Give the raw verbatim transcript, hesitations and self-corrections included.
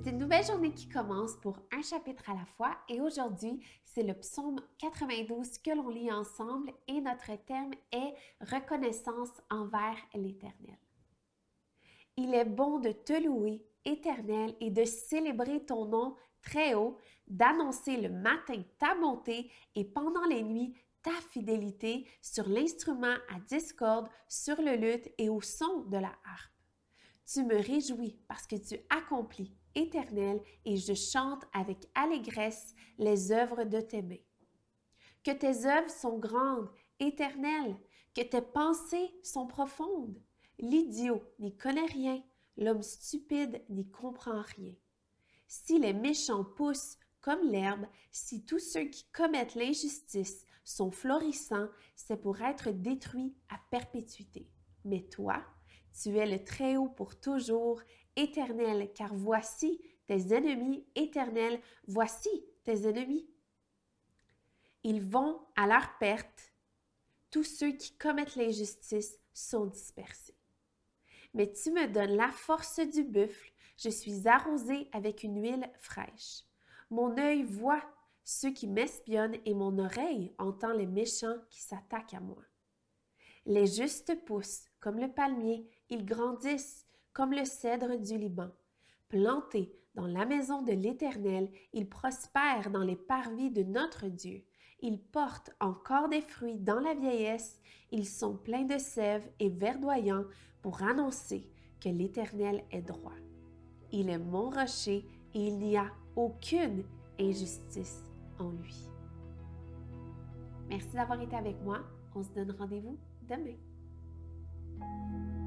C'est une nouvelle journée qui commence pour un chapitre à la fois et aujourd'hui, c'est le psaume quatre-vingt-douze que l'on lit ensemble et notre thème est reconnaissance envers l'Éternel. Il est bon de te louer, Éternel, et de célébrer ton nom très haut, d'annoncer le matin ta bonté et pendant les nuits ta fidélité sur l'instrument à discorde, sur le luth et au son de la harpe. Tu me réjouis parce que tu accomplis, Éternel, et je chante avec allégresse les œuvres de tes mains. Que tes œuvres sont grandes, Éternel, que tes pensées sont profondes. L'idiot n'y connaît rien, l'homme stupide n'y comprend rien. Si les méchants poussent comme l'herbe, si tous ceux qui commettent l'injustice sont florissants, c'est pour être détruits à perpétuité. Mais toi, tu es le Très-Haut pour toujours, Éternel, car voici tes ennemis, Éternel, voici tes ennemis. Ils vont à leur perte, tous ceux qui commettent l'injustice sont dispersés. Mais tu me donnes la force du buffle, je suis arrosée avec une huile fraîche. Mon œil voit ceux qui m'espionnent et mon oreille entend les méchants qui s'attaquent à moi. Les justes poussent comme le palmier, ils grandissent comme le cèdre du Liban. Plantés dans la maison de l'Éternel, ils prospèrent dans les parvis de notre Dieu. Ils portent encore des fruits dans la vieillesse, ils sont pleins de sève et verdoyants pour annoncer que l'Éternel est droit. Il est mon rocher et il n'y a aucune injustice en lui. Merci d'avoir été avec moi. On se donne rendez-vous demain.